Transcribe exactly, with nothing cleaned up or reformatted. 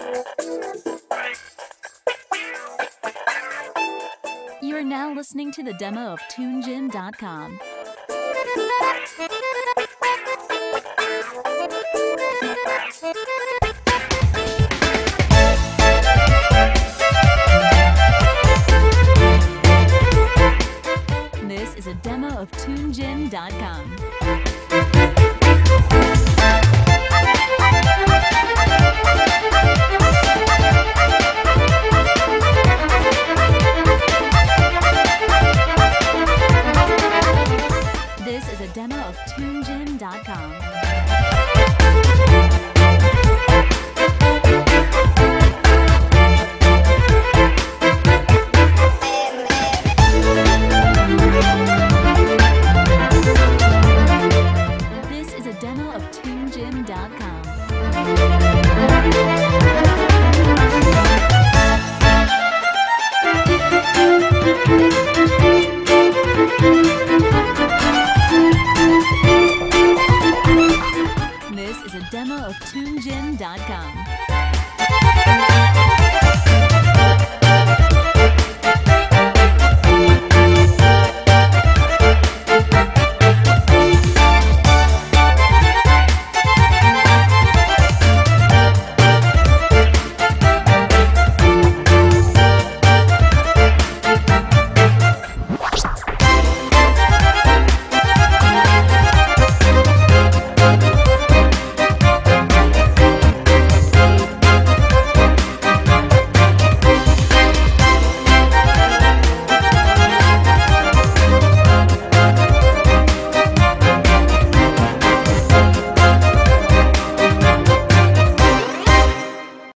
You are now listening to the demo of Tune Gym dot com. This is a demo of Tune Gym dot com. This is a demo of Tune Gym dot com. This is a demo of Tune Gym dot com. This is a demo of Tune Gym dot com.